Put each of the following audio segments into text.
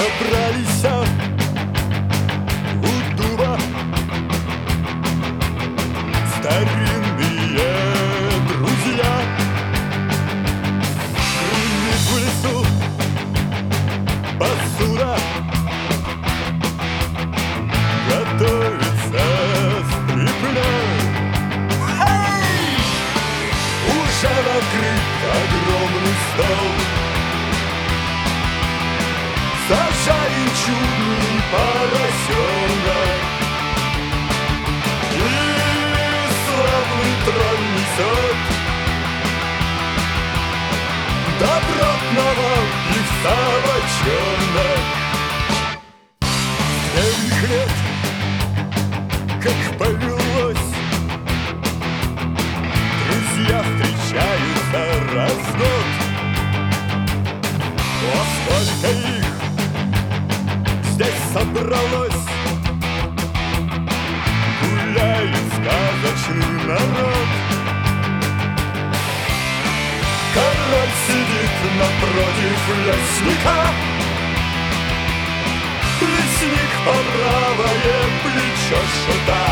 собрались у дуба старинные друзья. Гремит в лесу посуда, готовится стряпня. Уже накрыт огромный стол, зажарен чудный поросенок, и славный трон несет добротного певца бочонок. С древних лет, как повелось, друзья встречаются раз в год. О, сколько их здесь собралось, гуляет сказочный народ. Король сидит напротив лесника, лесник по правое плечо шута,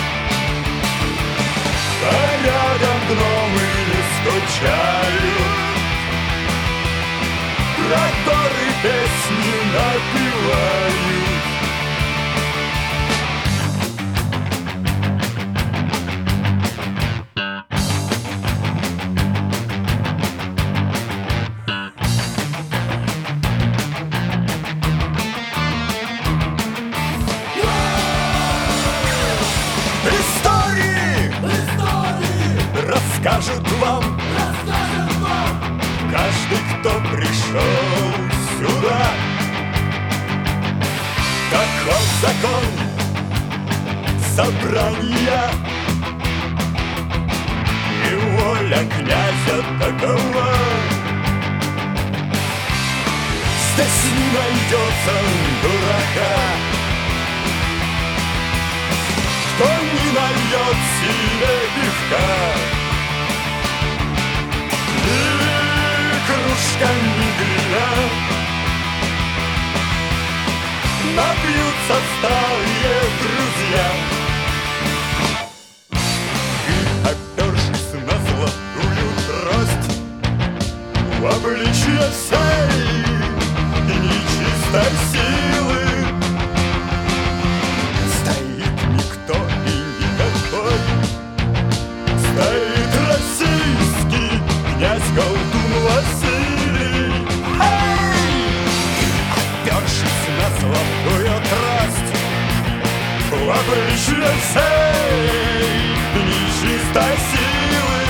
а рядом гномы скучают, про горы песни напевают. Расскажет вам каждый, кто пришел сюда. Таков закон собрания, и воля князя такова. Здесь не найдется дурака, кто не нальет себе пивка и кружками вина напьются старые друзья. И, опершись на золотую трость, в обличье всей нечистой силы стоит никто и никакой, стоит российский князь-колдун Василий. Опершись на золотую трость, в обличье всей нечистой силы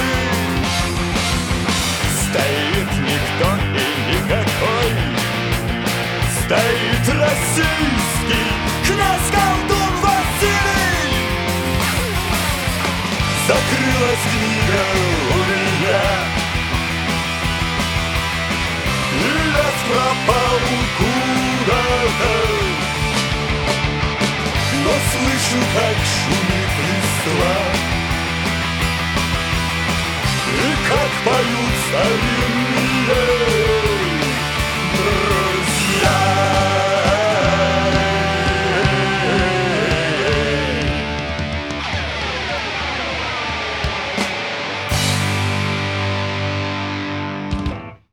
стоит никто и никакой, стоит российский князь-колдун Василий. Закрылась книга у меня, и лес пропал куда-то, но слышу, как шумит листва, и как поют старинные